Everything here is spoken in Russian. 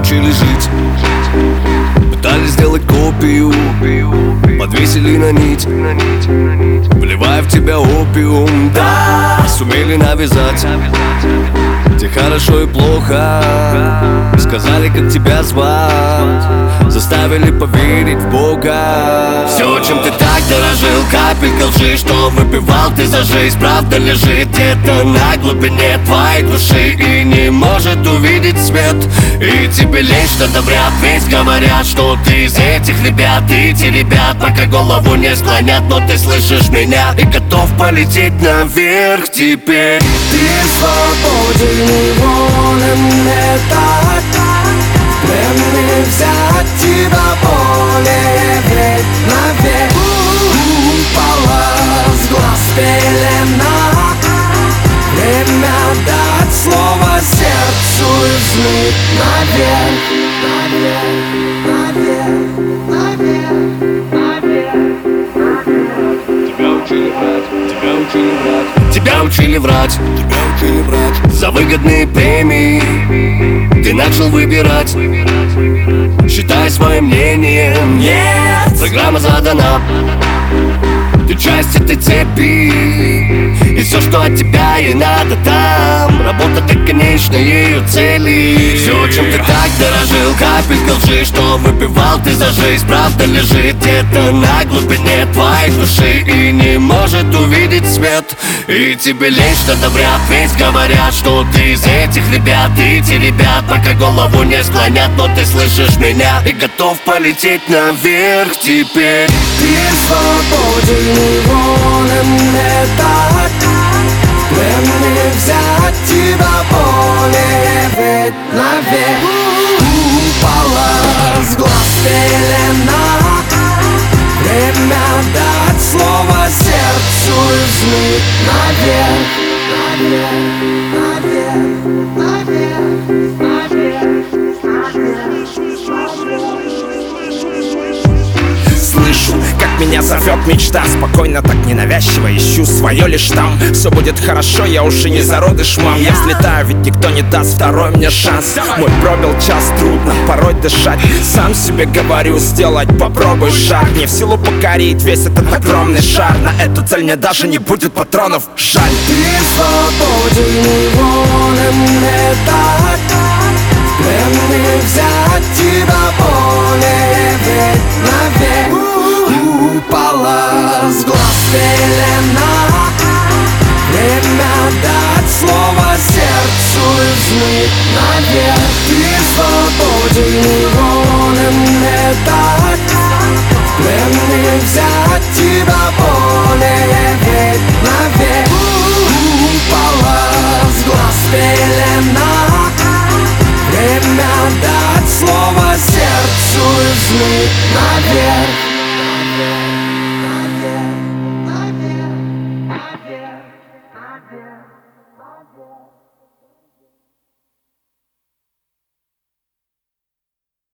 учили жить, пытались сделать копию, подвесили на нить, вливая в тебя опиум. Да, сумели навязать где хорошо и плохо, сказали, как тебя звать, заставили поверить в Бога. Все, чем ты так дорожил, капелька лжи, что выпивал ты за жизнь, правда лежит где-то на глубине твоей души и не может увидеть свет. И тебе лень что-то вряд, ведь говорят, что ты из этих ребят. И те ребят пока голову не склонят, но ты слышишь меня и готов полететь наверх теперь. Ты свободен, неволен, это в плен не взять тебя более, ведь навек упала с глаз пелена. Время дать слово сердцу измыть наверх, Тебя учили врать, за выгодные премии ты начал выбирать, считай своим мнением. Нет, программа задана, ты часть этой цепи, и все, что от тебя ей надо там, работа до конечной ее цели. Все, чем ты так дорожил, капелька лжи, что выпивал ты за жизнь, правда лежит где-то на глубине твоей души и не может увидеть свет. И тебе лень что-то вряд, ведь говорят, что ты из этих ребят. И те ребят пока голову не склонят, но ты слышишь меня и готов полететь наверх теперь. Ты свободен, неволен, это в плен не взять тебя более, ведь навек упала с глаз пелена. Время дать слово сердцу измыть наверх, Слышу, как меня зовет мечта, спокойно, так ненавязчиво ищу свое лишь там. Все будет хорошо, я уже не зародыш, мам. Я взлетаю, ведь никто не даст второй мне шанс. Мой пробил час, трудно порой дышать. Сам себе говорю, сделать попробуй шаг. Не в силу покорить весь этот огромный шар. На эту цель мне даже не будет патронов, жаль. Ты свободен, неволен, это в плен не взять тебя более, ведь навек упала с глаз пелена. Время дать слово сердцу измыть наверх. Ты свободен, неволен, это в плен не взять тебя более, ведь навек упала с глаз пелена. Время дать слово сердцу измыть наверх.